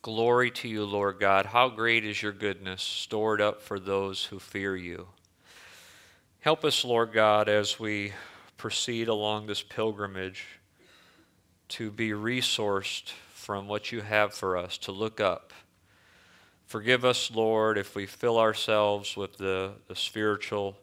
Glory to you, Lord God. How great is your goodness stored up for those who fear you. Help us, Lord God, as we proceed along this pilgrimage to be resourced from what you have for us, to look up. Forgive us, Lord, if we fill ourselves with the spiritual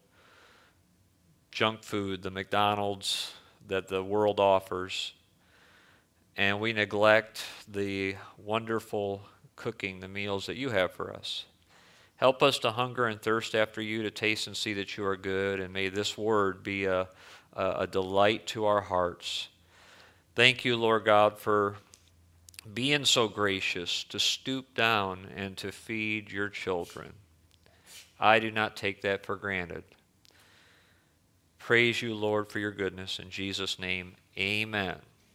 junk food, the McDonald's that the world offers, and we neglect the wonderful cooking, the meals that you have for us. Help us to hunger and thirst after you, to taste and see that you are good, and may this word be a delight to our hearts. Thank you, Lord God, for being so gracious to stoop down and to feed your children. I do not take that for granted. Praise you, Lord, for your goodness. In Jesus' name, amen.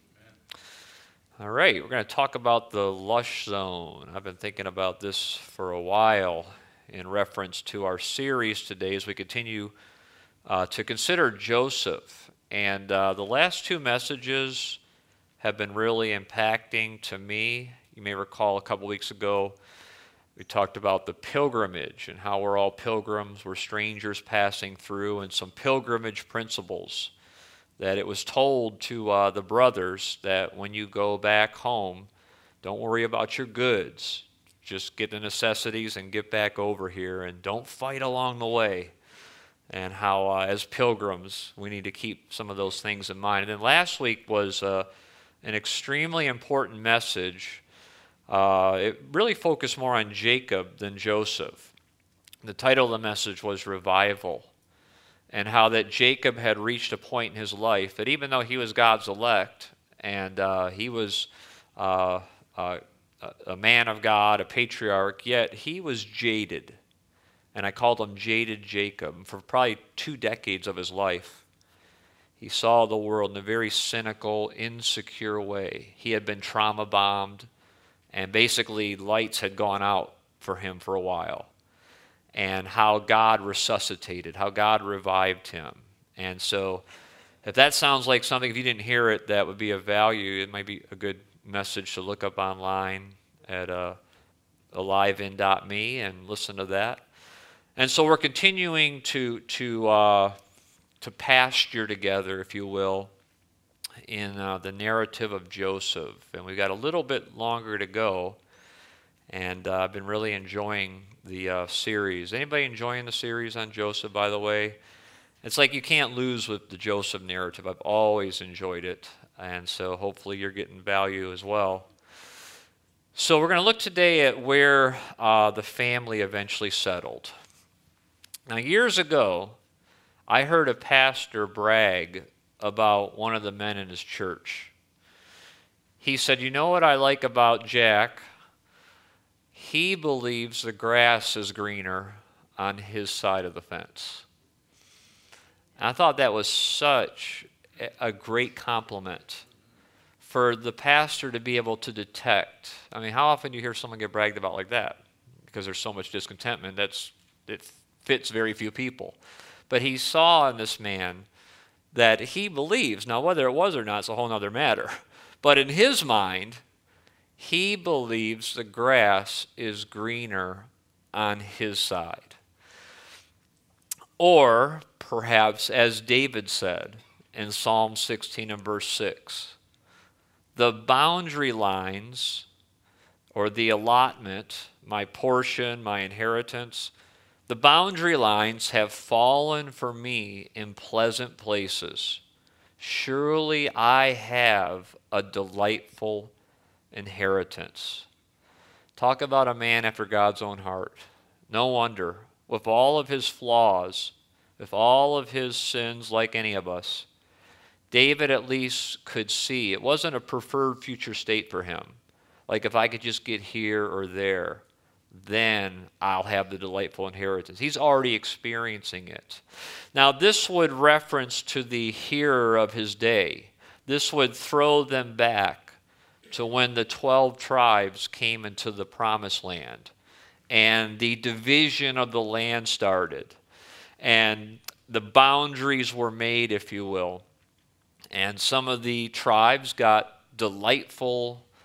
All right, we're going to talk about the lush zone. I've been thinking about this for a while in reference to our series today as we continue to consider Joseph. And the last two messages have been really impacting to me. You may recall a couple weeks ago we talked about the pilgrimage and how we're all pilgrims, we're strangers passing through, and some pilgrimage principles that it was told to the brothers that when you go back home, don't worry about your goods. Just get the necessities and get back over here, and don't fight along the way. And how, as pilgrims, we need to keep some of those things in mind. And then last week was an extremely important message. It really focused more on Jacob than Joseph. The title of the message was Revival, and how that Jacob had reached a point in his life that even though he was God's elect, and he was a man of God, a patriarch, yet he was jaded. And I called him Jaded Jacob. For probably 2 decades of his life, he saw the world in a very cynical, insecure way. He had been trauma bombed, and basically lights had gone out for him for a while. And how God resuscitated, how God revived him. And so if that sounds like something, if you didn't hear it, that would be of value. It might be a good message to look up online at alivin.me and listen to that. And so we're continuing to pasture together, if you will, in the narrative of Joseph. And we've got a little bit longer to go. And I've been really enjoying the series. Anybody enjoying the series on Joseph, by the way? It's like you can't lose with the Joseph narrative. I've always enjoyed it. And so hopefully you're getting value as well. So we're going to look today at where the family eventually settled. Now, years ago, I heard a pastor brag about one of the men in his church. He said, "You know what I like about Jack? He believes the grass is greener on his side of the fence." And I thought that was such a great compliment for the pastor to be able to detect. I mean, how often do you hear someone get bragged about like that? Because there's so much discontentment, it fits very few people. But he saw in this man that he believes. Now, whether it was or not is a whole other matter. But in his mind, he believes the grass is greener on his side. Or perhaps, as David said in Psalm 16 and verse 6, the boundary lines or the allotment, my portion, my inheritance, the boundary lines have fallen for me in pleasant places. Surely I have a delightful inheritance. Talk about a man after God's own heart. No wonder, with all of his flaws, with all of his sins like any of us, David at least could see it wasn't a preferred future state for him. Like if I could just get here or there, then I'll have the delightful inheritance. He's already experiencing it. Now, this would reference to the hearer of his day. This would throw them back to when the 12 tribes came into the promised land and the division of the land started and the boundaries were made, if you will. And some of the tribes got delightful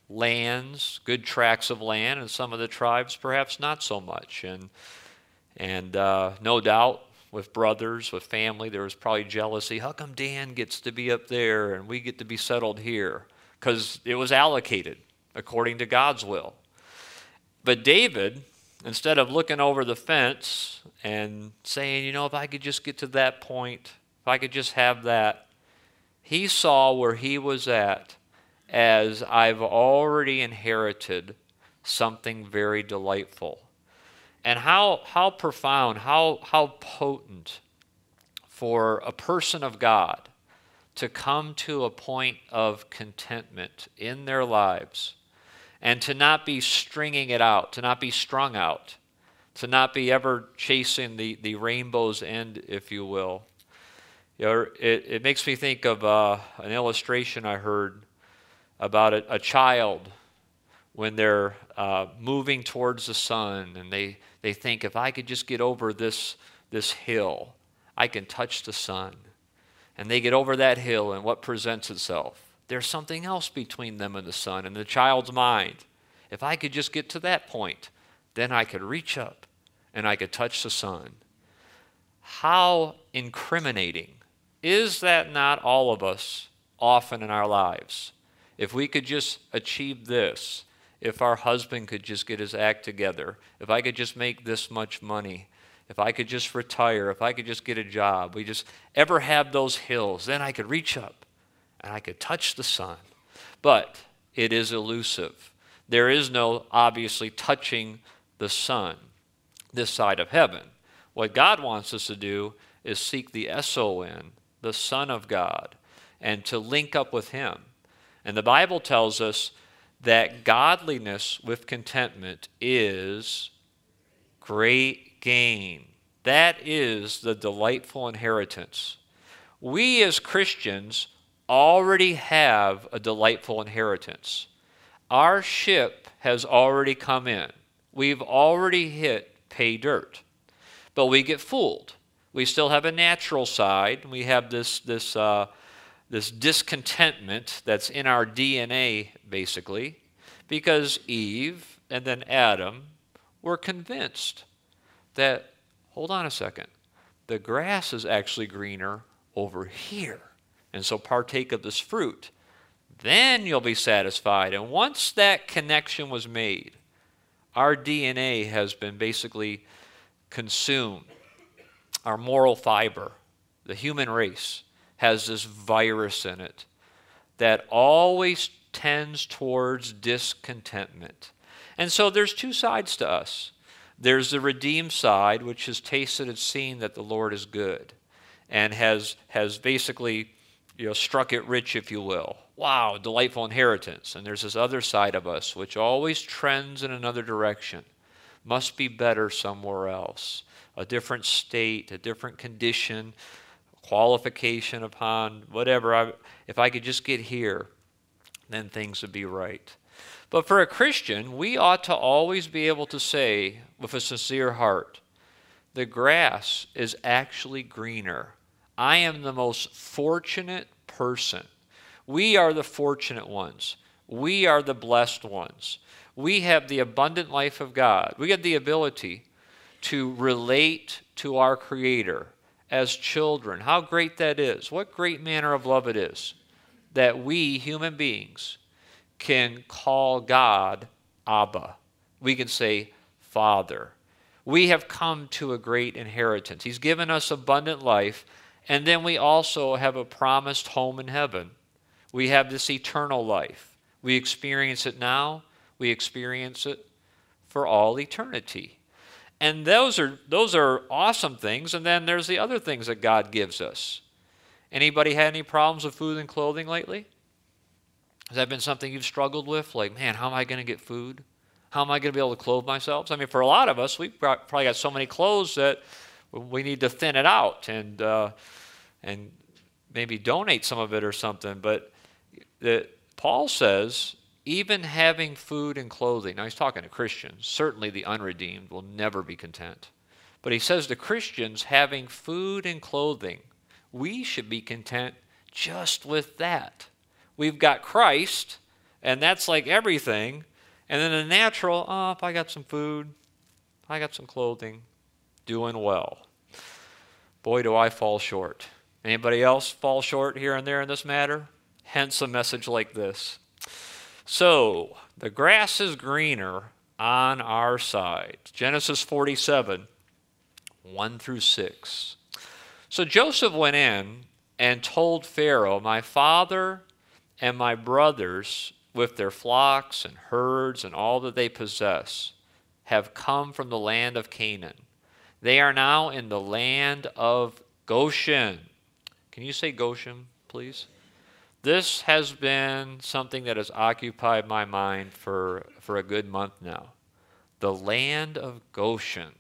lands, good tracts of land, and some of the tribes perhaps not so much. And no doubt with brothers, with family, there was probably jealousy. How come Dan gets to be up there and we get to be settled here? Because it was allocated according to God's will. But David, instead of looking over the fence and saying, if I could just get to that point, if I could just have that, he saw where he was at as I've already inherited something very delightful. And how profound, how potent for a person of God to come to a point of contentment in their lives and to not be stringing it out, to not be strung out, to not be ever chasing the rainbow's end, if you will. It makes me think of an illustration I heard about a child when they're moving towards the sun, and they think, if I could just get over this hill, I can touch the sun. And they get over that hill, and what presents itself? There's something else between them and the sun in the child's mind. If I could just get to that point, then I could reach up and I could touch the sun. How incriminating. Is that not all of us often in our lives? If we could just achieve this, if our husband could just get his act together, if I could just make this much money, if I could just retire, if I could just get a job, we just ever have those hills, then I could reach up and I could touch the sun. But it is elusive. There is no, obviously, touching the sun this side of heaven. What God wants us to do is seek the S-O-N, the Son of God, and to link up with Him. And the Bible tells us that godliness with contentment is great gain. That is the delightful inheritance. We as Christians already have a delightful inheritance. Our ship has already come in. We've already hit pay dirt. But we get fooled. We still have a natural side. We have this discontentment that's in our DNA, basically, because Eve and then Adam were convinced that, hold on a second, the grass is actually greener over here. And so partake of this fruit. Then you'll be satisfied. And once that connection was made, our DNA has been basically consumed. Our moral fiber, the human race, has this virus in it that always tends towards discontentment. And so there's two sides to us. There's the redeemed side, which has tasted and seen that the Lord is good and has basically struck it rich, if you will. Wow, delightful inheritance. And there's this other side of us, which always trends in another direction. Must be better somewhere else. A different state, a different condition, qualification upon whatever. If I could just get here, then things would be right. But for a Christian, we ought to always be able to say with a sincere heart, the grass is actually greener. I am the most fortunate person. We are the fortunate ones. We are the blessed ones. We have the abundant life of God. We have the ability to relate to our Creator as children. How great that is. What great manner of love it is that we, human beings, can call God Abba. We can say Father. We have come to a great inheritance. He's given us abundant life, and then we also have a promised home in heaven. We have this eternal life. We experience it now. We experience it for all eternity. And those are awesome things. And then there's the other things that God gives us. Anybody had any problems with food and clothing lately? Has that been something you've struggled with? Like, man, how am I going to get food? How am I going to be able to clothe myself? I mean, for a lot of us, we've probably got so many clothes that we need to thin it out and maybe donate some of it or something. But Paul says, even having food and clothing, now he's talking to Christians, certainly the unredeemed will never be content. But he says to Christians, having food and clothing, we should be content just with that. We've got Christ, And that's like everything. And then the natural, oh, if I got some food, I got some clothing, doing well. Boy, do I fall short. Anybody else fall short here and there in this matter? Hence a message like this. So, the grass is greener on our side. Genesis 47, 1 through 6. So Joseph went in and told Pharaoh, my father and my brothers, with their flocks and herds and all that they possess, have come from the land of Canaan. They are now in the land of Goshen. Can you say Goshen, please? This has been something that has occupied my mind for a good month now. The land of Goshen.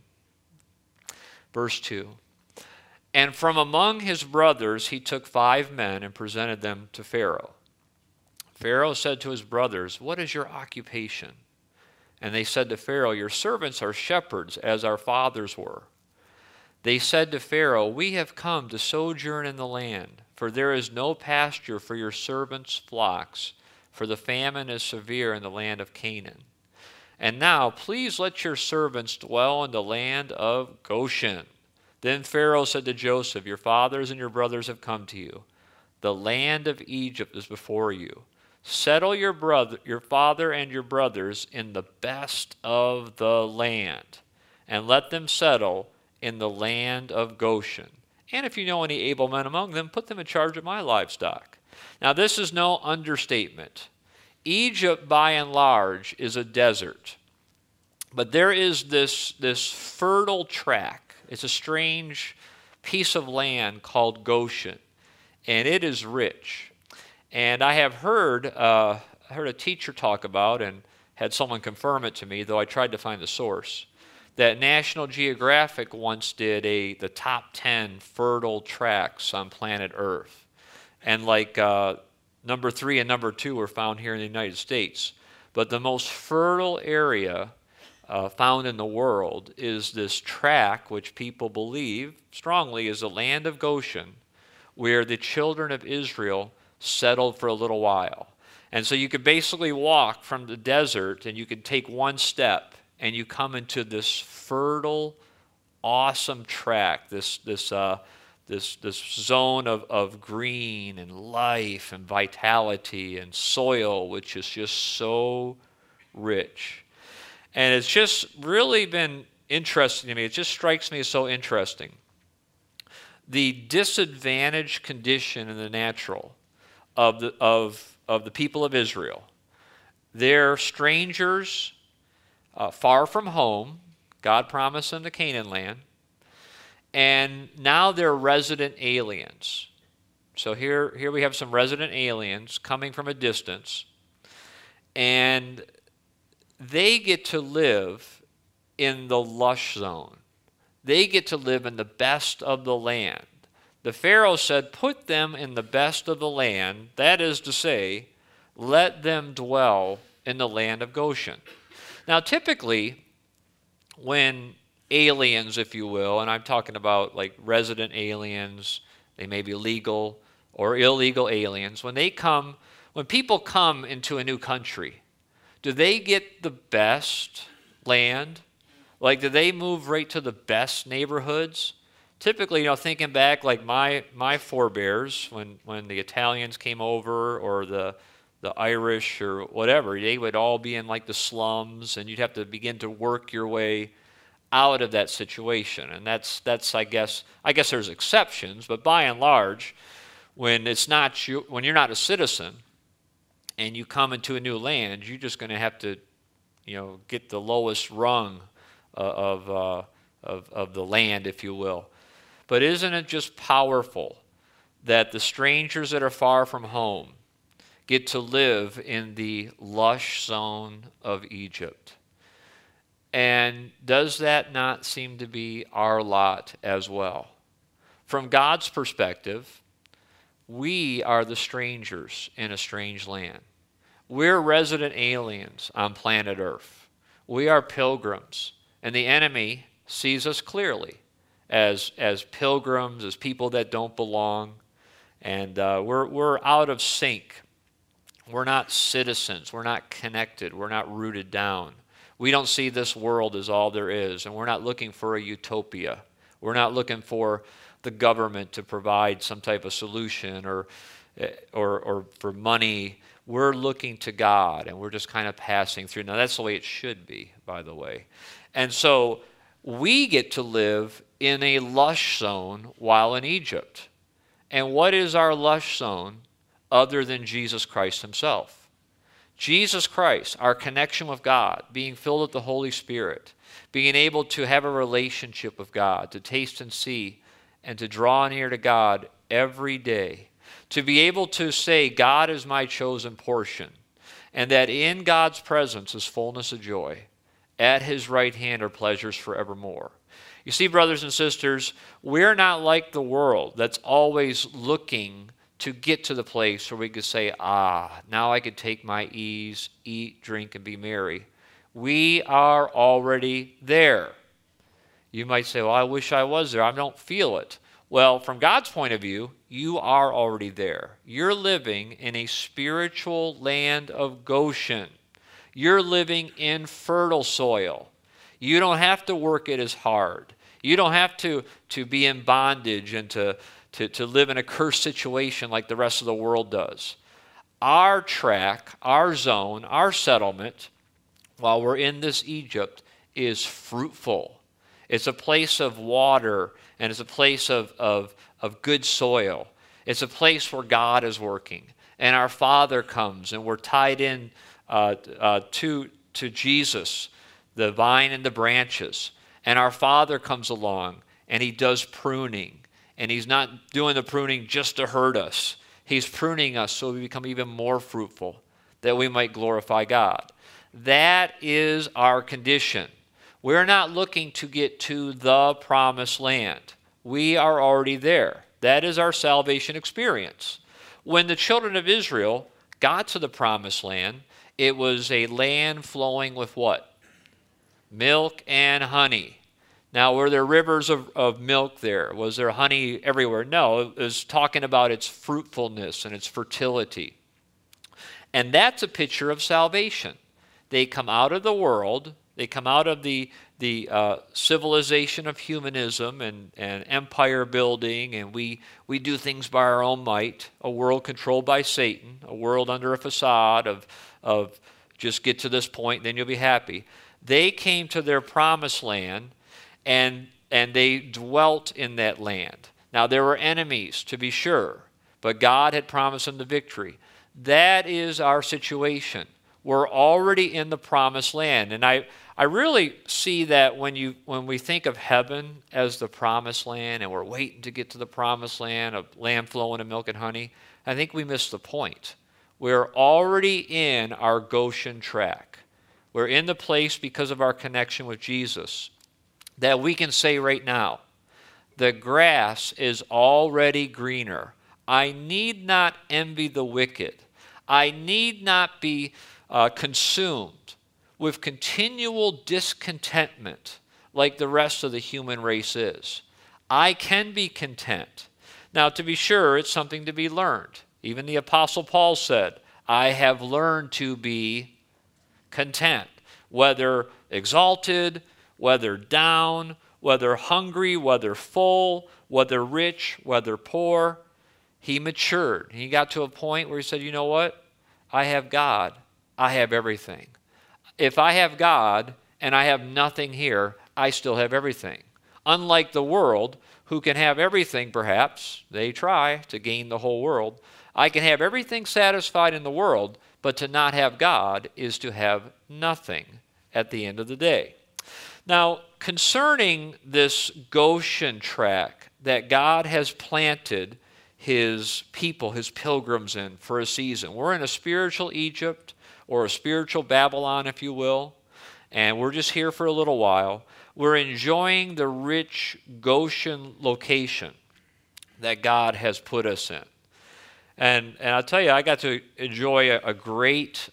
Verse 2. And from among his brothers he took 5 men and presented them to Pharaoh. Pharaoh said to his brothers, what is your occupation? And they said to Pharaoh, your servants are shepherds, as our fathers were. They said to Pharaoh, we have come to sojourn in the land, for there is no pasture for your servants' flocks, for the famine is severe in the land of Canaan. And now, please let your servants dwell in the land of Goshen. Then Pharaoh said to Joseph, your fathers and your brothers have come to you. The land of Egypt is before you. Settle your father and your brothers in the best of the land, and let them settle in the land of Goshen. And if you know any able men among them, put them in charge of my livestock. Now this is no understatement. Egypt, by and large, is a desert. But there is this fertile tract. It's a strange piece of land called Goshen, and it is rich. And I have heard a teacher talk about, and had someone confirm it to me, though I tried to find the source, that National Geographic once did the top 10 fertile tracts on planet Earth. And like number 3 and number 2 were found here in the United States. But the most fertile area found in the world is this tract, which people believe strongly is the land of Goshen, where the children of Israel settled for a little while. And so you could basically walk from the desert, and you could take one step, and you come into this fertile, awesome tract, this zone of green and life and vitality and soil, which is just so rich. And it's just really been interesting to me. It just strikes me as so interesting. The disadvantaged condition in the natural of the people of Israel. They're strangers, far from home. God promised them the Canaan land. And now they're resident aliens. So here we have some resident aliens coming from a distance. And they get to live in the lush zone. They get to live in the best of the land. The Pharaoh said, put them in the best of the land. That is to say, let them dwell in the land of Goshen. Now, typically, when aliens, if you will, and I'm talking about like resident aliens, they may be legal or illegal aliens, when people come into a new country, do they get the best land? Like, do they move right to the best neighborhoods? Typically, thinking back, like my forebears, when the Italians came over, or the Irish or whatever, they would all be in like the slums, and you'd have to begin to work your way out of that situation. And that's I guess there's exceptions, but by and large, when you're not a citizen and you come into a new land, you're just going to have to, get the lowest rung of the land, if you will. But isn't it just powerful that the strangers that are far from home get to live in the lush zone of Egypt? And does that not seem to be our lot as well? From God's perspective, we are the strangers in a strange land. We're resident aliens on planet Earth. We are pilgrims, and the enemy sees us clearly as pilgrims, as people that don't belong, and we're out of sync We're not citizens. We're not connected. We're not rooted down. We don't see this world as all there is, and we're not looking for a utopia. We're not looking for the government to provide some type of solution or for money. We're looking to God, and we're just kind of passing through. Now, that's the way it should be, by the way. And so we get to live in a lush zone while in Egypt. And what is our lush zone other than Jesus Christ himself? Jesus Christ, our connection with God, being filled with the Holy Spirit, being able to have a relationship with God, to taste and see, and to draw near to God every day, to be able to say, God is my chosen portion, and that in God's presence is fullness of joy. At his right hand are pleasures forevermore. You see, brothers and sisters, we're not like the world that's always looking to get to the place where we could say, now I could take my ease, eat, drink, and be merry. We are already there. You might say, well, I wish I was there. I don't feel it. Well, from God's point of view, you are already there. You're living in a spiritual land of Goshen. You're living in fertile soil. You don't have to work it as hard. You don't have to be in bondage and to live in a cursed situation like the rest of the world does. Our track, our zone, our settlement, while we're in this Egypt, is fruitful. It's a place of water, and it's a place of good soil. It's a place where God is working. And our Father comes, and we're tied in to Jesus, the vine and the branches. And our Father comes along, and he does pruning. And he's not doing the pruning just to hurt us. He's pruning us so we become even more fruitful, that we might glorify God. That is our condition. We're not looking to get to the promised land. We are already there. That is our salvation experience. When the children of Israel got to the promised land, it was a land flowing with what? Milk and honey. Now, were there rivers of milk there? Was there honey everywhere? No, it was talking about its fruitfulness and its fertility. And that's a picture of salvation. They come out of the world. They come out of the civilization of humanism and empire building, and we do things by our own might, a world controlled by Satan, a world under a facade of just get to this point, then you'll be happy. They came to their promised land, and they dwelt in that land. Now, there were enemies, to be sure, but God had promised them the victory. That is our situation. We're already in the promised land. And I really see that when we think of heaven as the promised land, and we're waiting to get to the promised land, a land flowing in milk and honey, I think we miss the point. We're already in our Goshen track. We're in the place because of our connection with Jesus that we can say right now, the grass is already greener. I need not envy the wicked. I need not be consumed with continual discontentment like the rest of the human race is. I can be content. Now, to be sure, it's something to be learned. Even the Apostle Paul said, I have learned to be content, whether exalted, whether down, whether hungry, whether full, whether rich, whether poor. He matured. He got to a point where he said, you know what? I have God. I have everything. If I have God and I have nothing here, I still have everything. Unlike the world, who can have everything perhaps, they try to gain the whole world. I can have everything satisfied in the world, but to not have God is to have nothing at the end of the day. Now, concerning this Goshen track that God has planted his people, his pilgrims in for a season. We're in a spiritual Egypt, or a spiritual Babylon, if you will, and we're just here for a little while. We're enjoying the rich Goshen location that God has put us in. And I'll tell you, I got to enjoy a great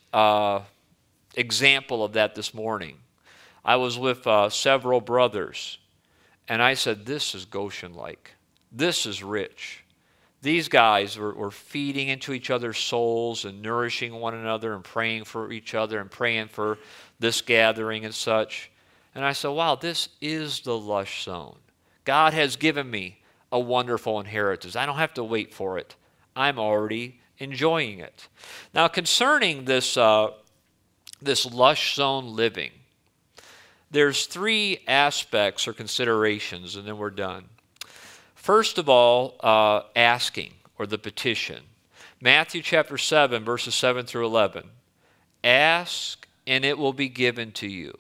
example of that this morning. I was with several brothers, and I said, this is Goshen-like. This is rich. these guys were feeding into each other's souls and nourishing one another and praying for each other and praying for this gathering and such. And I said, wow, this is the lush zone. God has given me a wonderful inheritance. I don't have to wait for it. I'm already enjoying it. Now, concerning this lush zone living, there's three aspects or considerations, and then we're done. First of all, asking, or the petition. Matthew chapter 7, verses 7 through 11. Ask, and it will be given to you.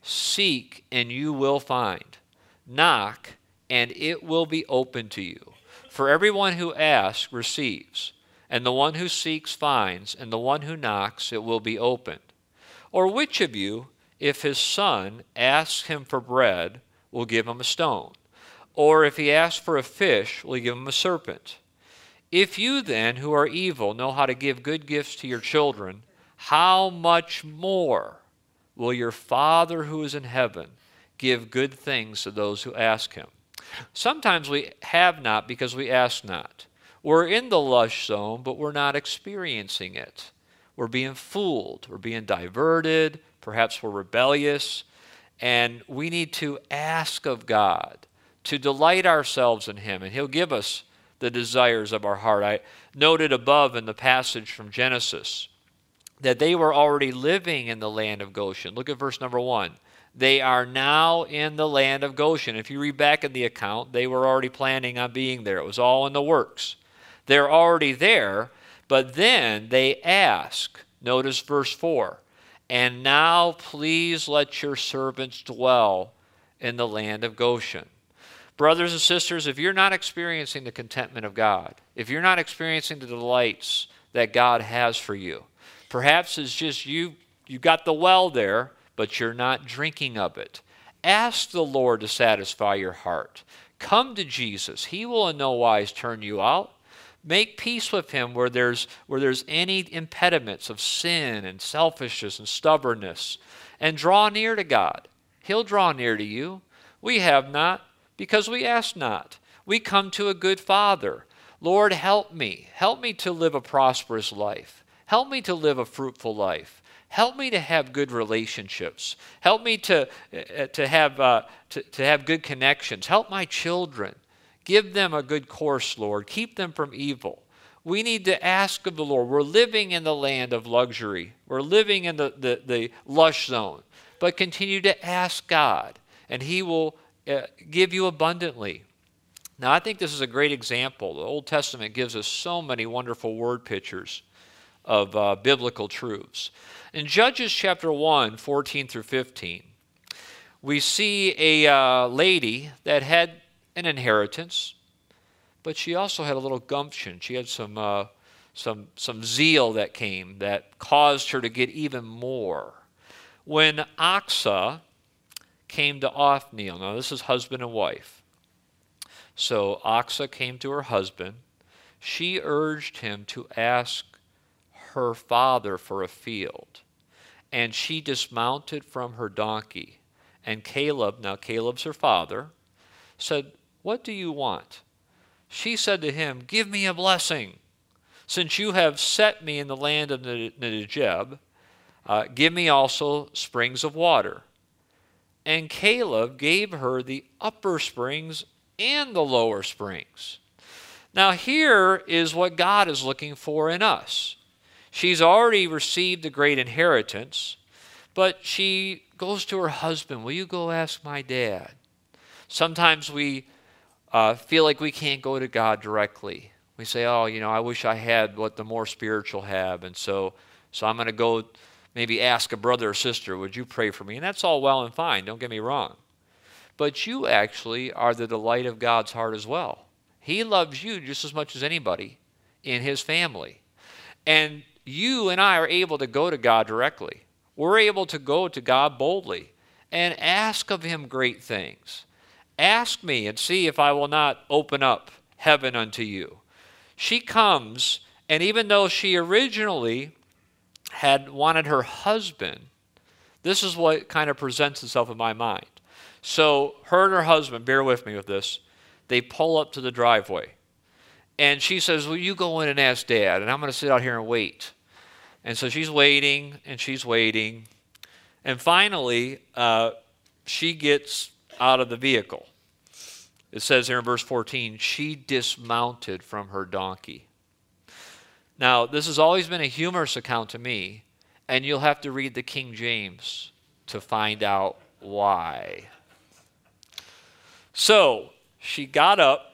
Seek, and you will find. Knock, and it will be open to you. For everyone who asks receives, and the one who seeks finds, and the one who knocks it will be opened. Or which of you, if his son asks him for bread, will give him a stone? Or if he asks for a fish, will he give him a serpent? If you then, who are evil, know how to give good gifts to your children, how much more will your Father who is in heaven give good things to those who ask him? Sometimes we have not because we ask not. We're in the lush zone, but we're not experiencing it. We're being fooled. We're being diverted. Perhaps we're rebellious. And we need to ask of God to delight ourselves in him, and he'll give us the desires of our heart. I noted above in the passage from Genesis that they were already living in the land of Goshen. Look at verse number 1. They are now in the land of Goshen. If you read back in the account, they were already planning on being there. It was all in the works. They're already there, but then they ask. Notice verse 4. And now please let your servants dwell in the land of Goshen. Brothers and sisters, if you're not experiencing the contentment of God, if you're not experiencing the delights that God has for you, perhaps it's just you got the well there, but you're not drinking of it. Ask the Lord to satisfy your heart. Come to Jesus. He will in no wise turn you out. Make peace with him where there's any impediments of sin and selfishness and stubbornness, and draw near to God. He'll draw near to you. We have not, because we ask not. We come to a good Father. Lord, help me. Help me to live a prosperous life. Help me to live a fruitful life. Help me to have good relationships. Help me to have good connections. Help my children. Give them a good course, Lord. Keep them from evil. We need to ask of the Lord. We're living in the land of luxury. We're living in the lush zone. But continue to ask God, and he will give you abundantly. Now, I think this is a great example. The Old Testament gives us so many wonderful word pictures of biblical truths. In Judges chapter 1, 14 through 15, we see a lady that had an inheritance, but she also had a little gumption. She had some zeal that came that caused her to get even more. When Achsah came to Othniel, now this is husband and wife. So Achsah came to her husband. She urged him to ask her father for a field, and she dismounted from her donkey. And Caleb, now Caleb's her father, said, "What do you want?" She said to him, "Give me a blessing. Since you have set me in the land of Negeb, give me also springs of water." And Caleb gave her the upper springs and the lower springs. Now here is what God is looking for in us. She's already received a great inheritance, but she goes to her husband, "Will you go ask my dad?" Sometimes we feel like we can't go to God directly. We say, "Oh, I wish I had what the more spiritual have, and so I'm going to go maybe ask a brother or sister, would you pray for me?" And that's all well and fine, don't get me wrong. But you actually are the delight of God's heart as well. He loves you just as much as anybody in his family. And you and I are able to go to God directly. We're able to go to God boldly and ask of him great things. Ask me and see if I will not open up heaven unto you. She comes, and even though she originally had wanted her husband, this is what kind of presents itself in my mind. So her and her husband, bear with me with this, they pull up to the driveway. And she says, well, you go in and ask Dad, and I'm going to sit out here and wait. And so she's waiting, and she's waiting. And finally, she gets out of the vehicle. It says here in verse 14, she dismounted from her donkey. Now, this has always been a humorous account to me, and you'll have to read the King James to find out why. So, she got up.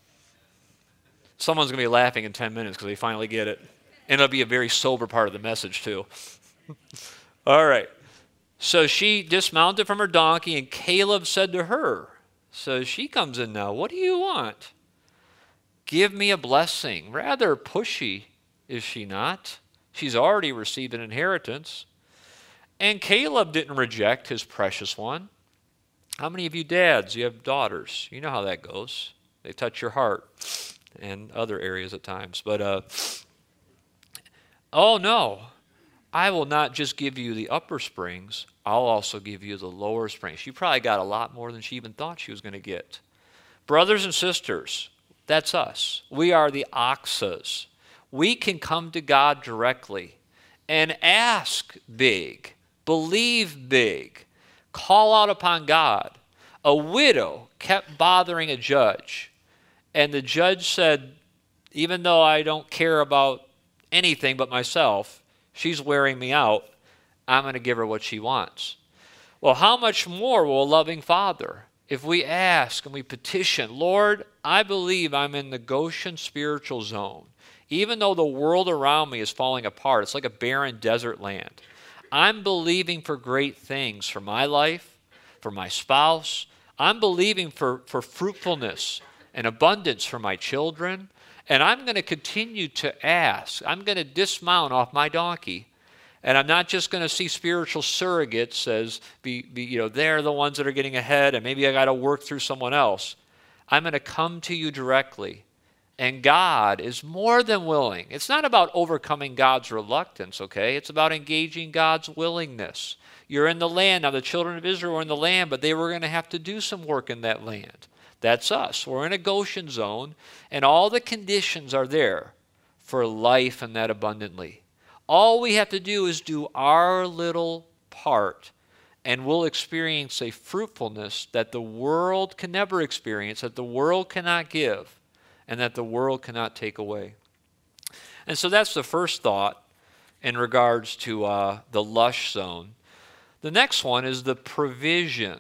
Someone's going to be laughing in 10 minutes because they finally get it. And it'll be a very sober part of the message, too. All right. So she dismounted from her donkey, and Caleb said to her, so she comes in now, what do you want? Give me a blessing. Rather pushy, is she not? She's already received an inheritance. And Caleb didn't reject his precious one. How many of you dads, you have daughters? You know how that goes. They touch your heart and other areas at times. But, oh no, I will not just give you the upper springs, I'll also give you the lower springs. She probably got a lot more than she even thought she was going to get. Brothers and sisters, that's us. We are the oxes. We can come to God directly and ask big, believe big, call out upon God. A widow kept bothering a judge, and the judge said, even though I don't care about anything but myself, she's wearing me out, I'm going to give her what she wants. Well, how much more will a loving Father, if we ask and we petition, Lord, I believe I'm in the Goshen spiritual zone. Even though the world around me is falling apart, it's like a barren desert land. I'm believing for great things for my life, for my spouse. I'm believing for fruitfulness and abundance for my children. And I'm going to continue to ask. I'm going to dismount off my donkey. And I'm not just going to see spiritual surrogates as they're the ones that are getting ahead and maybe I got to work through someone else. I'm going to come to you directly. And God is more than willing. It's not about overcoming God's reluctance, okay? It's about engaging God's willingness. You're in the land. Now, the children of Israel were in the land, but they were going to have to do some work in that land. That's us. We're in a Goshen zone, and all the conditions are there for life and that abundantly. All we have to do is do our little part, and we'll experience a fruitfulness that the world can never experience, that the world cannot give, and that the world cannot take away. And so that's the first thought in regards to the lush zone. The next one is the provision.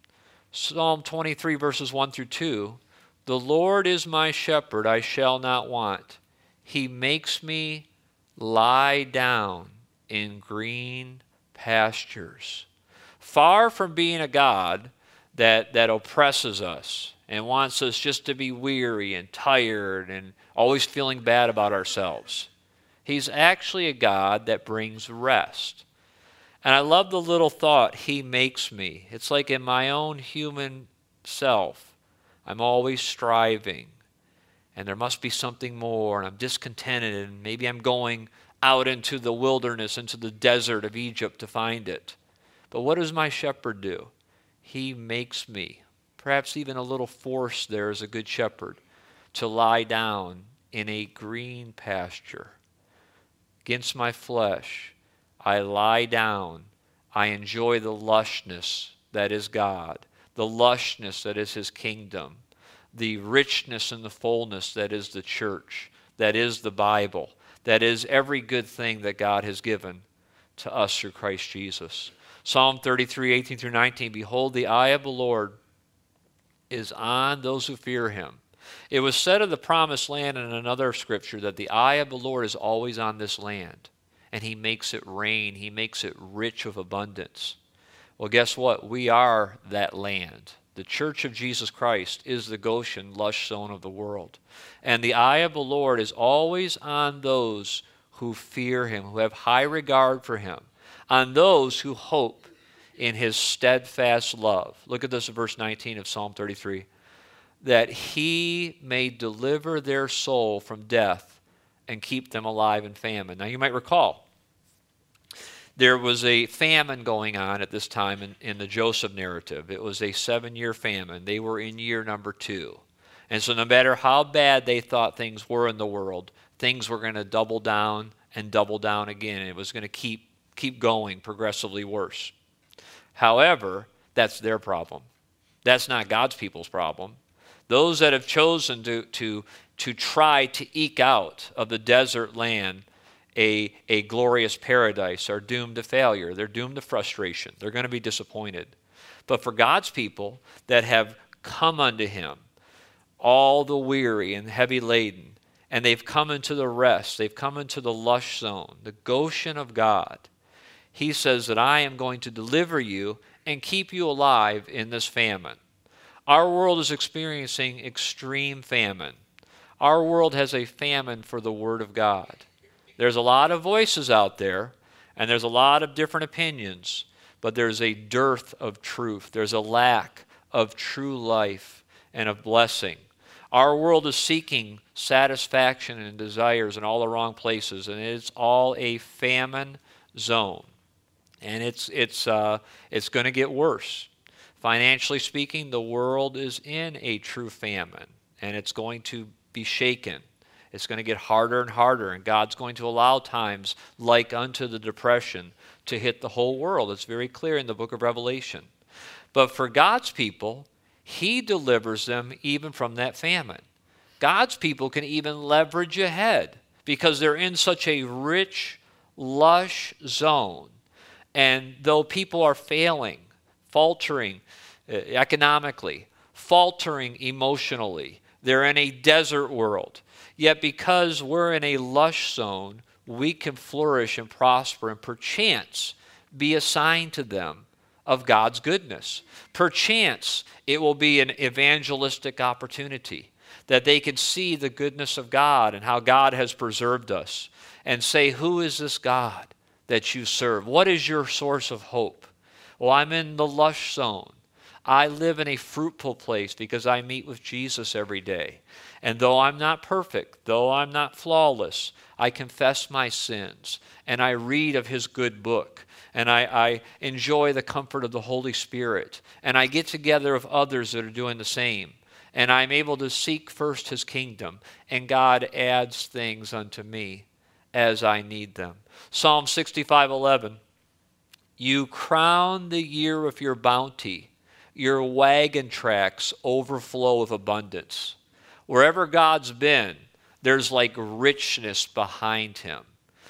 Psalm 23, verses 1 through 2. The Lord is my shepherd, I shall not want. He makes me lie down in green pastures. Far from being a God that oppresses us and wants us just to be weary and tired and always feeling bad about ourselves. He's actually a God that brings rest. And I love the little thought, He makes me. It's like in my own human self, I'm always striving. And there must be something more, and I'm discontented, and maybe I'm going out into the wilderness, into the desert of Egypt to find it. But what does my shepherd do? He makes me, perhaps even a little forced there as a good shepherd, to lie down in a green pasture. Against my flesh, I lie down. I enjoy the lushness that is God, the lushness that is His kingdom, the richness and the fullness that is the church, that is the Bible, that is every good thing that God has given to us through Christ Jesus. Psalm 33, 18 through 19, behold, the eye of the Lord is on those who fear Him. It was said of the promised land in another scripture that the eye of the Lord is always on this land, and He makes it rain. He makes it rich of abundance. Well, guess what? We are that land. The Church of Jesus Christ is the Goshen, lush zone of the world. And the eye of the Lord is always on those who fear Him, who have high regard for Him, on those who hope in His steadfast love. Look at this in verse 19 of Psalm 33. That He may deliver their soul from death and keep them alive in famine. Now you might recall, there was a famine going on at this time in the Joseph narrative. It was a 7-year famine. They were in year number 2. And so no matter how bad they thought things were in the world, things were going to double down and double down again. And it was going to keep going progressively worse. However, that's their problem. That's not God's people's problem. Those that have chosen to try to eke out of the desert land a glorious paradise are doomed to failure. They're doomed to frustration. They're going to be disappointed. But for God's people that have come unto him, all the weary and heavy laden, and they've come into the rest, they've come into the lush zone, the Goshen of God, he says that I am going to deliver you and keep you alive in this famine. Our world is experiencing extreme famine. Our world has a famine for the Word of God. There's a lot of voices out there, and there's a lot of different opinions, but there's a dearth of truth. There's a lack of true life and of blessing. Our world is seeking satisfaction and desires in all the wrong places, and it's all a famine zone. And it's going to get worse. Financially speaking, the world is in a true famine, and it's going to be shaken. It's going to get harder and harder, and God's going to allow times like unto the Depression to hit the whole world. It's very clear in the book of Revelation. But for God's people, he delivers them even from that famine. God's people can even leverage ahead because they're in such a rich, lush zone. And though people are failing, faltering economically, faltering emotionally, they're in a desert world. Yet because we're in a lush zone, we can flourish and prosper and perchance be a sign to them of God's goodness. Perchance it will be an evangelistic opportunity that they can see the goodness of God and how God has preserved us and say, who is this God that you serve? What is your source of hope? Well, I'm in the lush zone. I live in a fruitful place because I meet with Jesus every day. And though I'm not perfect, though I'm not flawless, I confess my sins and I read of his good book and I enjoy the comfort of the Holy Spirit and I get together with others that are doing the same and I'm able to seek first his kingdom and God adds things unto me as I need them. Psalm 65:11, you crown the year with your bounty. Your wagon tracks overflow with abundance. Wherever God's been, there's like richness behind him.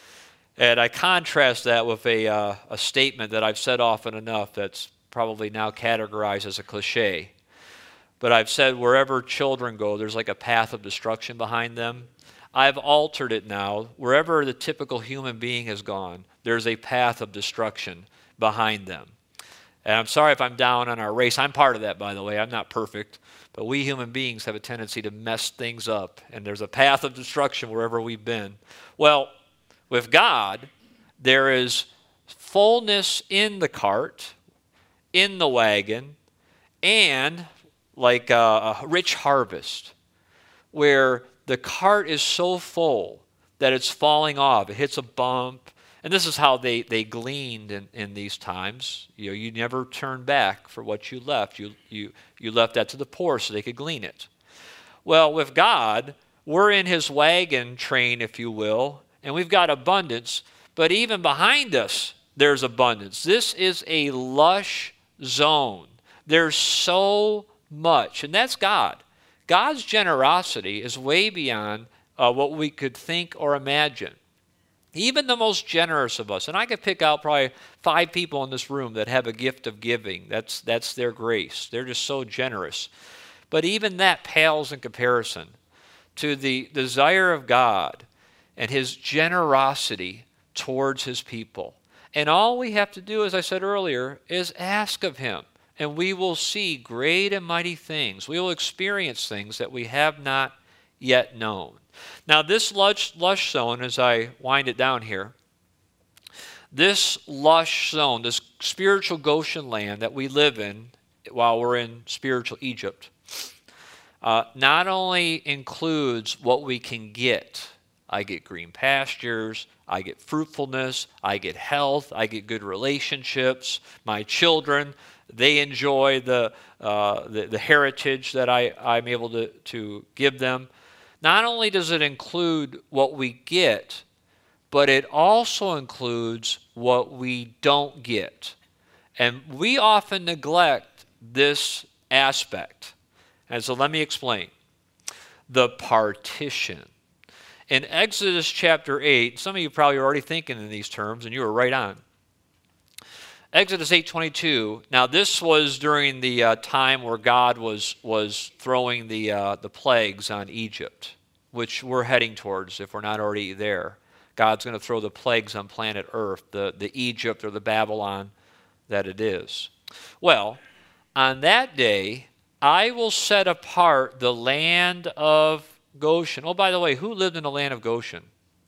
And I contrast that with a statement that I've said often enough that's probably now categorized as a cliche. But I've said wherever children go, there's like a path of destruction behind them. I've altered it now. Wherever the typical human being has gone, there's a path of destruction behind them. And I'm sorry if I'm down on our race. I'm part of that, by the way. I'm not perfect. But we human beings have a tendency to mess things up. And there's a path of destruction wherever we've been. Well, with God, there is fullness in the cart, in the wagon, and like a rich harvest where the cart is so full that it's falling off. It hits a bump. And this is how they gleaned in these times. You know, you never turn back for what you left. You left that to the poor so they could glean it. Well, with God, we're in his wagon train, if you will, and we've got abundance, but even behind us, there's abundance. This is a lush zone. There's so much, and that's God. God's generosity is way beyond what we could think or imagine. Even the most generous of us, and I could pick out probably 5 people in this room that have a gift of giving. That's their grace. They're just so generous. But even that pales in comparison to the desire of God and his generosity towards his people. And all we have to do, as I said earlier, is ask of him. And we will see great and mighty things. We will experience things that we have not yet known. Now, this lush zone, as I wind it down here, this lush zone, this spiritual Goshen land that we live in while we're in spiritual Egypt, not only includes what we can get. I get green pastures, I get fruitfulness, I get health, I get good relationships. My children, they enjoy the heritage that I'm able to give them. Not only does it include what we get, but it also includes what we don't get. And we often neglect this aspect. And so let me explain. The partition. In Exodus chapter 8, some of you probably are already thinking in these terms, and you were right on. Exodus 8:22. Now this was during the time where God was throwing the plagues on Egypt, which we're heading towards if we're not already there. God's going to throw the plagues on planet Earth, the Egypt or the Babylon that it is. Well, on that day, I will set apart the land of Goshen. Oh, by the way, who lived in the land of Goshen?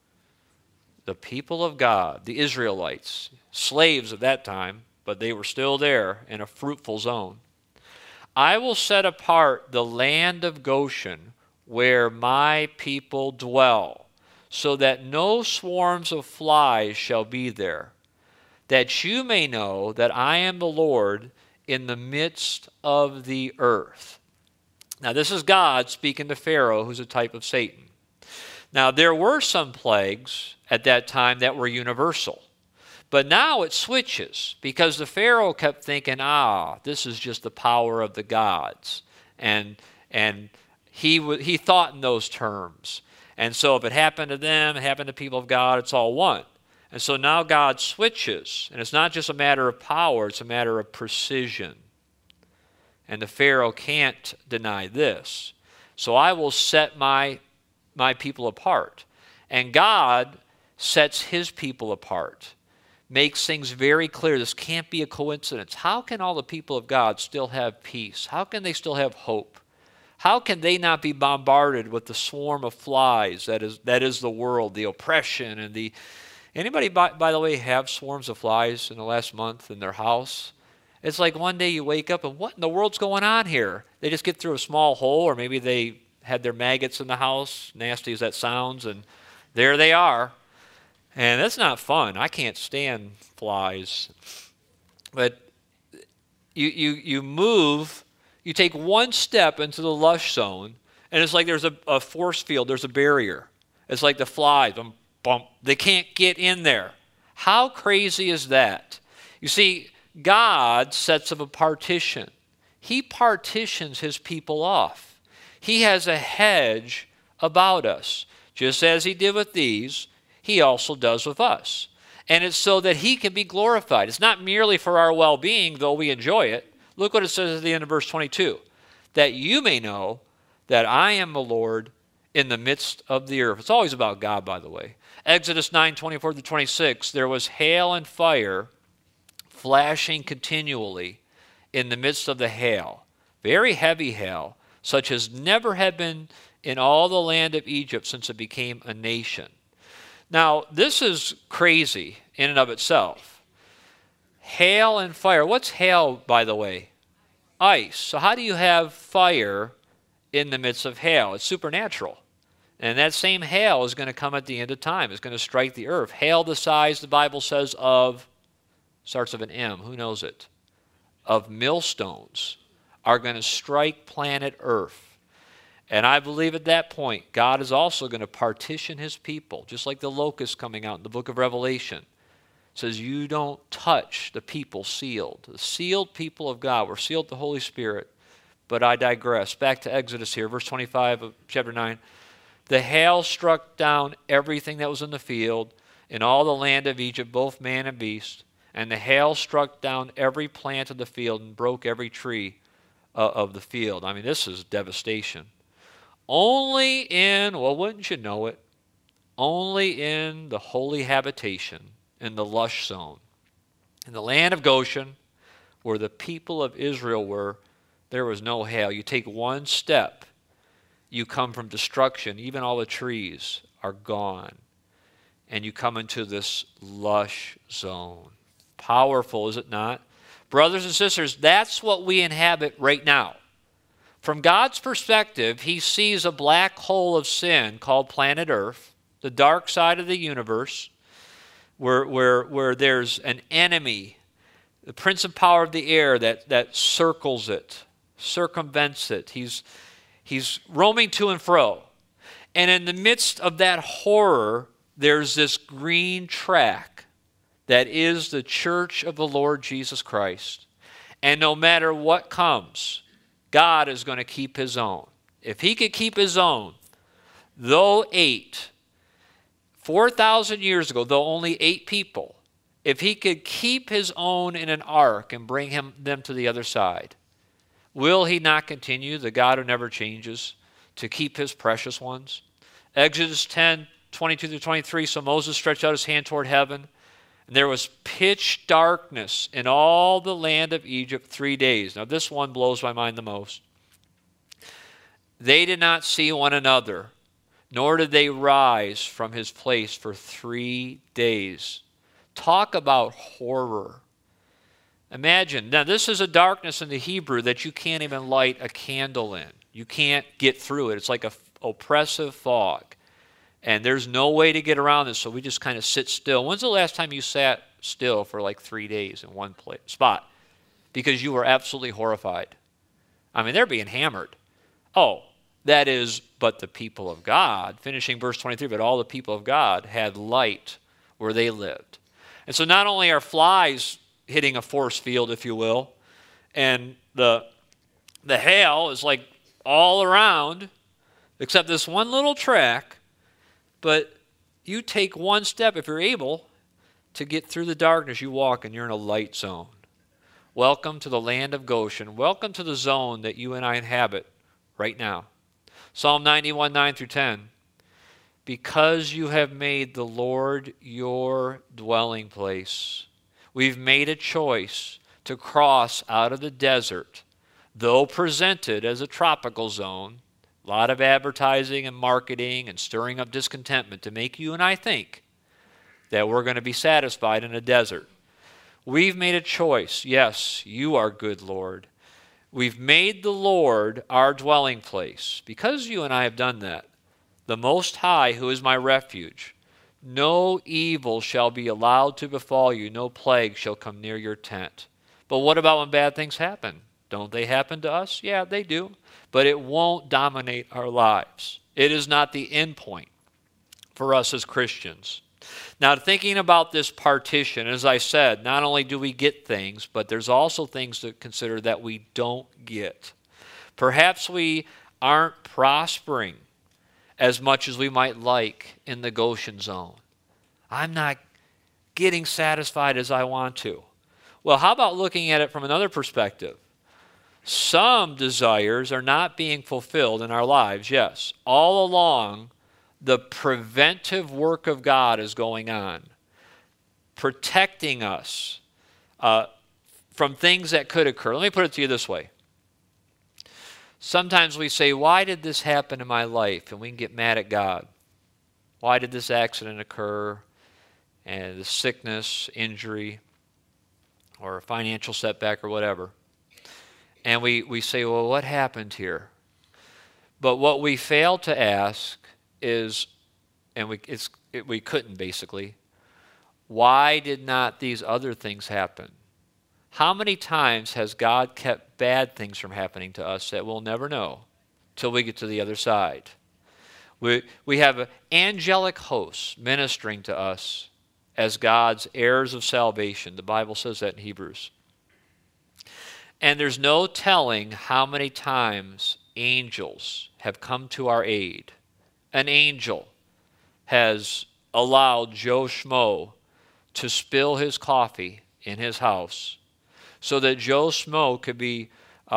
The people of God, the Israelites, slaves at that time, but they were still there in a fruitful zone. I will set apart the land of Goshen where my people dwell, so that no swarms of flies shall be there, that you may know that I am the Lord in the midst of the earth. Now, this is God speaking to Pharaoh, who's a type of Satan. Now, there were some plagues at that time that were universal. But now it switches because the Pharaoh kept thinking, this is just the power of the gods. And he thought in those terms. And so if it happened to them, it happened to people of God, it's all one. And so now God switches. And it's not just a matter of power, it's a matter of precision. And the Pharaoh can't deny this. So I will set my people apart. And God sets his people apart. Makes things very clear. This can't be a coincidence. How can all the people of God still have peace? How can they still have hope? How can they not be bombarded with the swarm of flies that is the world, the oppression and the... Anybody, by the way, have swarms of flies in the last month in their house? It's like one day you wake up and what in the world's going on here? They just get through a small hole, or maybe they had their maggots in the house, nasty as that sounds, and there they are. And that's not fun. I can't stand flies. But you move, you take one step into the lush zone, and it's like there's a force field, there's a barrier. It's like the flies, they can't get in there. How crazy is that? You see, God sets up a partition. He partitions his people off. He has a hedge about us. Just as he did with these, he also does with us. And it's so that he can be glorified. It's not merely for our well-being, though we enjoy it. Look what it says at the end of verse 22. That you may know that I am the Lord in the midst of the earth. It's always about God, by the way. Exodus 9:24-26, there was hail and fire flashing continually in the midst of the hail. Very heavy hail, such as never had been in all the land of Egypt since it became a nation. Now, this is crazy in and of itself. Hail and fire. What's hail, by the way? Ice. So how do you have fire in the midst of hail? It's supernatural. And that same hail is going to come at the end of time. It's going to strike the earth. Hail the size, the Bible says, of, starts with an M, who knows it? Of millstones are going to strike planet Earth. And I believe at that point, God is also going to partition his people, just like the locusts coming out in the book of Revelation. It says, you don't touch the people sealed. The sealed people of God. We're sealed with the Holy Spirit. But I digress. Back to Exodus here, verse 25 of chapter 9. The hail struck down everything that was in the field in all the land of Egypt, both man and beast. And the hail struck down every plant of the field and broke every tree of the field. I mean, this is devastation. Only in, well, wouldn't you know it, only in the holy habitation, in the lush zone, in the land of Goshen, where the people of Israel were, there was no hail. You take one step, you come from destruction. Even all the trees are gone. And you come into this lush zone. Powerful, is it not? Brothers and sisters, that's what we inhabit right now. From God's perspective, he sees a black hole of sin called planet Earth, the dark side of the universe. where there's an enemy, the prince and power of the air that circles it, circumvents it. He's roaming to and fro. And in the midst of that horror, there's this green track that is the church of the Lord Jesus Christ. And no matter what comes, God is going to keep his own. If he could keep his own, though 4,000 years ago, though only 8 people, if he could keep his own in an ark and bring them to the other side, will he not continue, the God who never changes, to keep his precious ones? Exodus 10:22-23, so Moses stretched out his hand toward heaven, and there was pitch darkness in all the land of Egypt 3 days. Now this one blows my mind the most. They did not see one another, nor did they rise from his place for 3 days. Talk about horror. Imagine, now this is a darkness in the Hebrew that you can't even light a candle in. You can't get through it. It's like an oppressive fog. And there's no way to get around this, so we just kind of sit still. When's the last time you sat still for like 3 days in one spot? Because you were absolutely horrified. I mean, they're being hammered. Oh, that is, but the people of God, finishing verse 23, but all the people of God had light where they lived. And so not only are flies hitting a force field, if you will, and the hail is like all around, except this one little track, but you take one step, if you're able, to get through the darkness, you walk and you're in a light zone. Welcome to the land of Goshen. Welcome to the zone that you and I inhabit right now. Psalm 91, 9-10. Because you have made the Lord your dwelling place. We've made a choice to cross out of the desert, though presented as a tropical zone. A lot of advertising and marketing and stirring up discontentment to make you and I think that we're going to be satisfied in a desert. We've made a choice. Yes, you are good, Lord. We've made the Lord our dwelling place. Because you and I have done that, the Most High, who is my refuge, no evil shall be allowed to befall you, no plague shall come near your tent. But what about when bad things happen? Don't they happen to us? Yeah, they do. But it won't dominate our lives. It is not the end point for us as Christians. Now, thinking about this partition, as I said, not only do we get things, but there's also things to consider that we don't get. Perhaps we aren't prospering as much as we might like in the Goshen zone. I'm not getting satisfied as I want to. Well, how about looking at it from another perspective? Some desires are not being fulfilled in our lives, yes. All along, the preventive work of God is going on, protecting us from things that could occur. Let me put it to you this way. Sometimes we say, why did this happen in my life? And we can get mad at God. Why did this accident occur? And the sickness, injury, or a financial setback or whatever. And we say, well, what happened here? But what we fail to ask is, and we couldn't basically, why did not these other things happen? How many times has God kept bad things from happening to us that we'll never know till we get to the other side? We have angelic hosts ministering to us as God's heirs of salvation. The Bible says that in Hebrews. And there's no telling how many times angels have come to our aid. An angel has allowed Joe Schmo to spill his coffee in his house so that Joe Schmo could be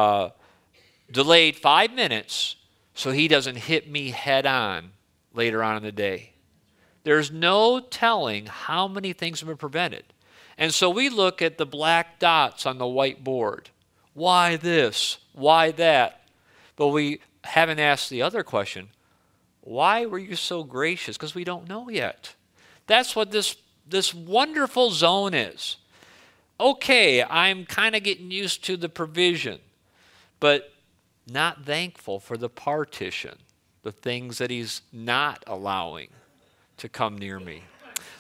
delayed 5 minutes so he doesn't hit me head on later on in the day. There's no telling how many things have been prevented. And so we look at the black dots on the white board. Why this? Why that? But we haven't asked the other question. Why were you so gracious? Because we don't know yet. That's what this wonderful zone is. Okay, I'm kind of getting used to the provision, but not thankful for the partition, the things that he's not allowing to come near me.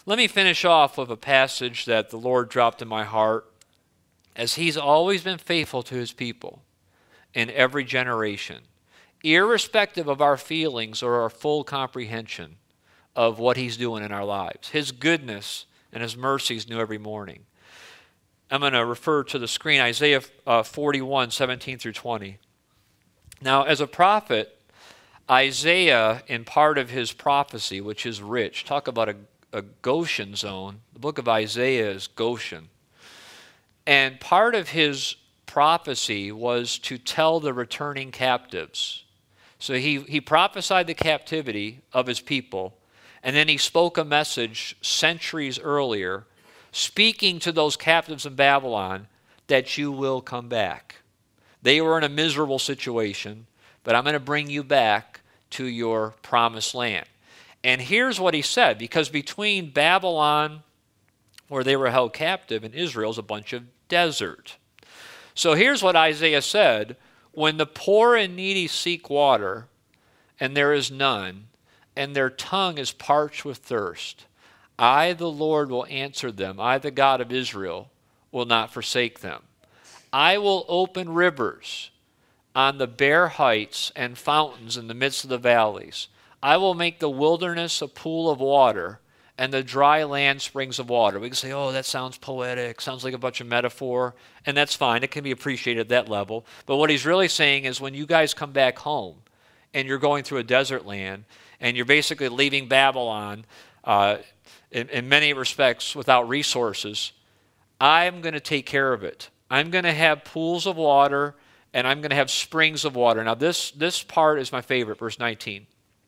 Let me finish off with a passage that the Lord dropped in my heart, as he's always been faithful to his people in every generation, irrespective of our feelings or our full comprehension of what he's doing in our lives. His goodness and his mercies new every morning. I'm going to refer to the screen, Isaiah 41, 17 through 20. Now, as a prophet, Isaiah, in part of his prophecy, which is rich, talk about a Goshen zone. The book of Isaiah is Goshen. And part of his prophecy was to tell the returning captives. So he prophesied the captivity of his people, and then he spoke a message centuries earlier, speaking to those captives in Babylon, that you will come back. They were in a miserable situation, but I'm going to bring you back to your promised land. And here's what he said, because between Babylon, where they were held captive, and Israel is a bunch of desert. So here's what Isaiah said: when the poor and needy seek water, and there is none, and their tongue is parched with thirst, I, the Lord, will answer them. I, the God of Israel, will not forsake them. I will open rivers on the bare heights and fountains in the midst of the valleys. I will make the wilderness a pool of water and the dry land springs of water. We can say, oh, that sounds poetic, sounds like a bunch of metaphor, and that's fine. It can be appreciated at that level. But what he's really saying is when you guys come back home and you're going through a desert land and you're basically leaving Babylon in many respects without resources, I'm going to take care of it. I'm going to have pools of water and I'm going to have springs of water. Now this part is my favorite, verse 19.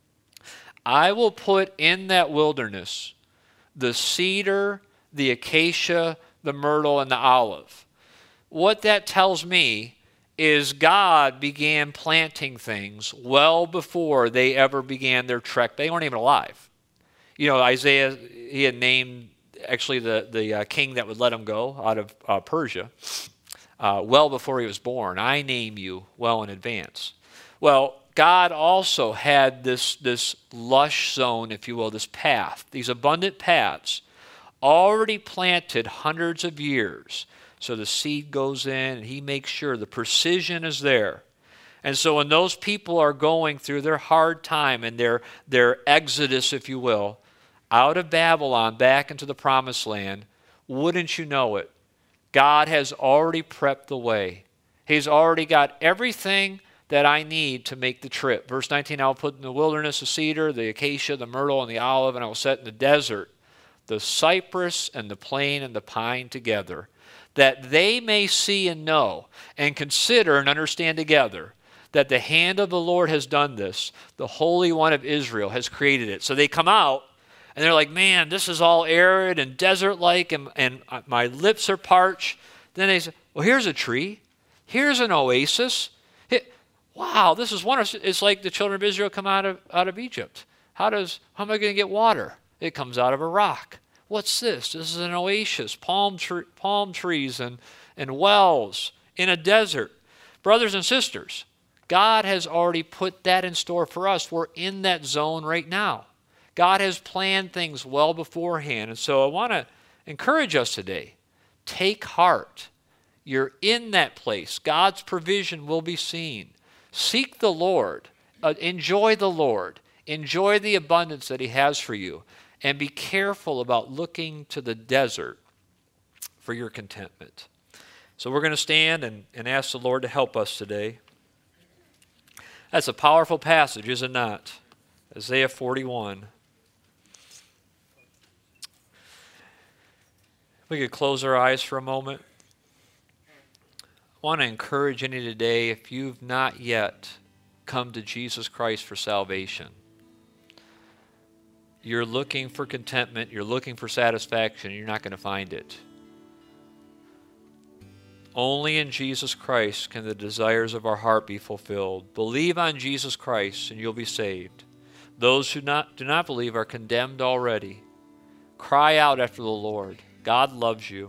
I will put in that wilderness the cedar, the acacia, the myrtle, and the olive. What that tells me is God began planting things well before they ever began their trek. They weren't even alive. You know, Isaiah, he had named actually the king that would let him go out of Persia well before he was born. I name you well in advance. Well, God also had this lush zone, if you will, this path, these abundant paths already planted hundreds of years. So the seed goes in and he makes sure the precision is there. And so when those people are going through their hard time and their exodus, if you will, out of Babylon back into the promised land, wouldn't you know it, God has already prepped the way. He's already got everything that I need to make the trip. Verse 19, I will put in the wilderness the cedar, the acacia, the myrtle, and the olive, and I will set in the desert the cypress and the plane and the pine together, that they may see and know and consider and understand together that the hand of the Lord has done this. The Holy One of Israel has created it. So they come out, and they're like, man, this is all arid and desert-like, and my lips are parched. Then they say, well, here's a tree. Here's an oasis. Wow, this is wonderful. It's like the children of Israel come out of Egypt. How am I going to get water? It comes out of a rock. What's this? This is an oasis, palm trees and wells in a desert. Brothers and sisters, God has already put that in store for us. We're in that zone right now. God has planned things well beforehand. And so I want to encourage us today. Take heart. You're in that place. God's provision will be seen. Seek the Lord. Enjoy the Lord. Enjoy the abundance that he has for you. And be careful about looking to the desert for your contentment. So we're going to stand and ask the Lord to help us today. That's a powerful passage, is it not? Isaiah 41. We could close our eyes for a moment. I want to encourage any today, if you've not yet come to Jesus Christ for salvation, you're looking for contentment, you're looking for satisfaction, you're not going to find it. Only in Jesus Christ can the desires of our heart be fulfilled. Believe on Jesus Christ and you'll be saved. Those who do not believe are condemned already. Cry out after the Lord. God loves you.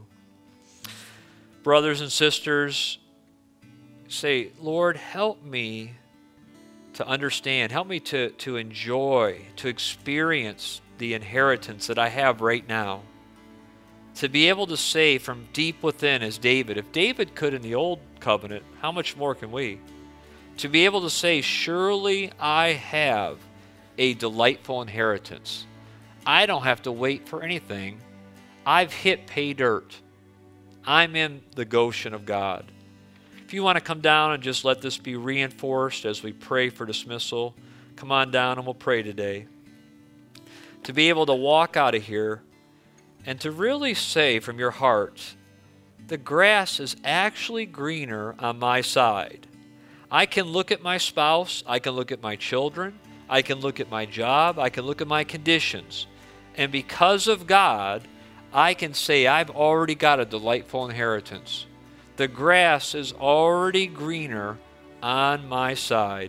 Brothers and sisters, say, Lord, help me to understand. Help me to enjoy, to experience the inheritance that I have right now. To be able to say from deep within as David, if David could in the old covenant, how much more can we? To be able to say, surely I have a delightful inheritance. I don't have to wait for anything. I've hit pay dirt. I'm in the Goshen of God. If you want to come down and just let this be reinforced as we pray for dismissal, come on down and we'll pray today. To be able to walk out of here and to really say from your heart, the grass is actually greener on my side. I can look at my spouse, I can look at my children, I can look at my job, I can look at my conditions. And because of God, I can say I've already got a delightful inheritance. The grass is already greener on my side.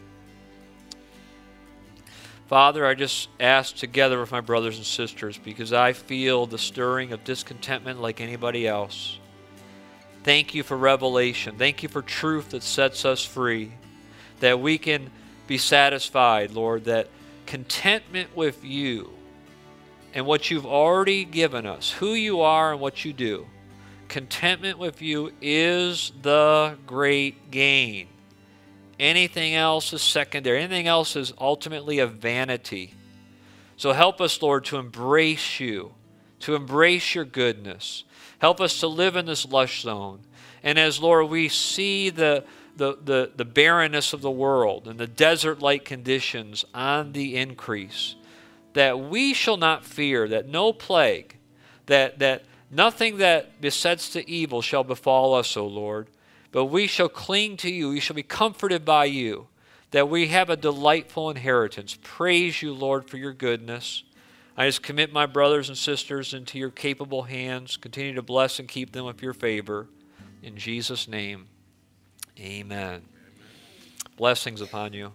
Father, I just ask together with my brothers and sisters, because I feel the stirring of discontentment like anybody else. Thank you for revelation. Thank you for truth that sets us free, that we can be satisfied, Lord, that contentment with you and what you've already given us, who you are and what you do, contentment with you is the great gain. Anything else is secondary. Anything else is ultimately a vanity. So help us, Lord, to embrace you, to embrace your goodness. Help us to live in this lush zone. And as, Lord, we see the barrenness of the world and the desert-like conditions on the increase, that we shall not fear, that no plague, that nothing that besets the evil shall befall us, O Lord. But we shall cling to you. We shall be comforted by you, that we have a delightful inheritance. Praise you, Lord, for your goodness. I just commit my brothers and sisters into your capable hands. Continue to bless and keep them with your favor. In Jesus' name, amen. Blessings upon you.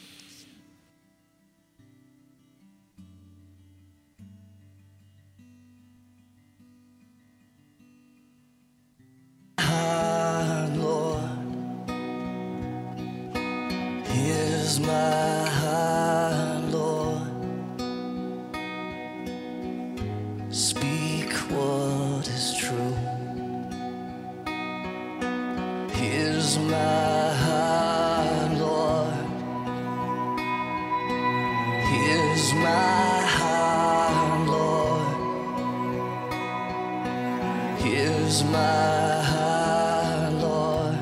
Here's my heart, Lord. Speak what is true. Here's my heart, Lord. Here's my heart, Lord. Here's my heart, Lord.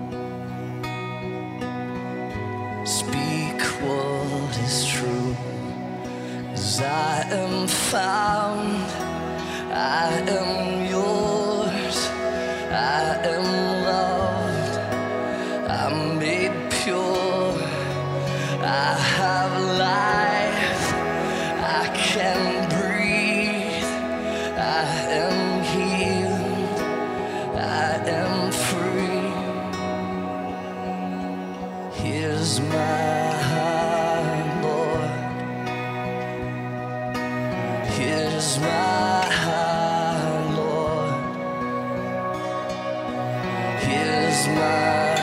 Speak what is true. 'Cause I am found, I am yours, I am loved, I'm made pure, I have life, I can breathe, I am healed, I am free. Here's my heart, Lord. Here's my heart, Lord. Here's my